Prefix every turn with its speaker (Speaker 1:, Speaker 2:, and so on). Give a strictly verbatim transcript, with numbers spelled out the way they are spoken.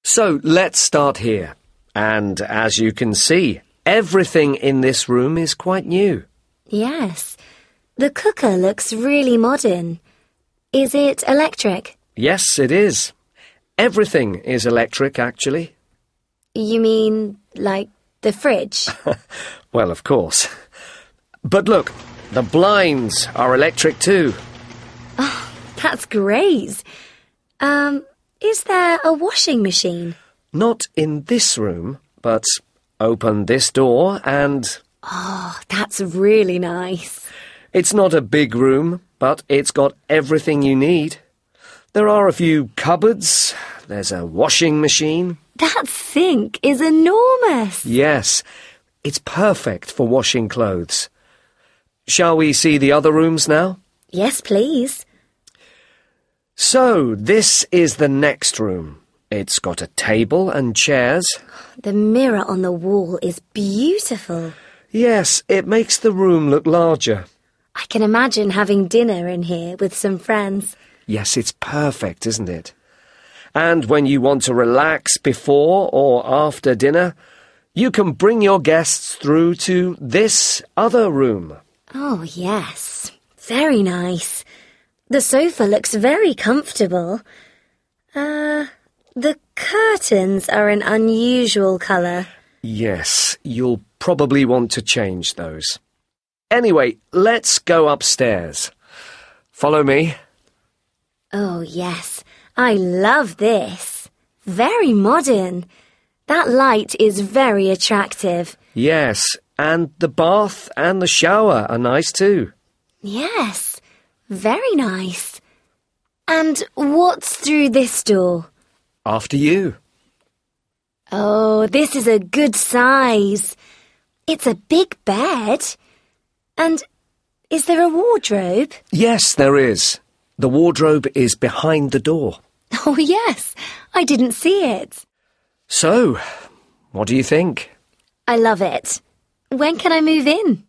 Speaker 1: So let's start here. And as you can see, everything in this room is quite new.
Speaker 2: Yes. The cooker looks really modern. Is it electric?
Speaker 1: Yes, it is. Everything is electric, actually.
Speaker 2: You mean, like, the fridge?
Speaker 1: Well, of course. But look, the blinds are electric too.
Speaker 2: Oh, that's great. Um, is there a washing machine?
Speaker 1: Not in this room, but open this door and...
Speaker 2: Oh, that's really nice.
Speaker 1: It's not a big room, but it's got everything you need. There are a few cupboards. There's a washing machine.
Speaker 2: That sink is enormous.
Speaker 1: Yes, it's perfect for washing clothes. Shall we see the other rooms now?
Speaker 2: Yes, please.
Speaker 1: So, this is the next room. It's got a table and chairs.
Speaker 2: The mirror on the wall is beautiful.
Speaker 1: Yes, it makes the room look larger.
Speaker 2: I can imagine having dinner in here with some friends.
Speaker 1: Yes, it's perfect, isn't it? And when you want to relax before or after dinner, you can bring your guests through to this other room.
Speaker 2: Oh, yes. Very nice. The sofa looks very comfortable. Uh, the curtains are an unusual colour.
Speaker 1: Yes, you'll probably want to change those. Anyway, let's go upstairs. Follow me.
Speaker 2: Oh, yes. I love this. Very modern. That light is very attractive.
Speaker 1: Yes, and the bath and the shower are nice too.
Speaker 2: Yes, very nice. And what's through this door?
Speaker 1: After you.
Speaker 2: Oh, this is a good size. It's a big bed. And is there a wardrobe?
Speaker 1: Yes, there is. The wardrobe is behind the door.
Speaker 2: Oh, yes. I didn't see it.
Speaker 1: So, what do you think?
Speaker 2: I love it. When can I move in?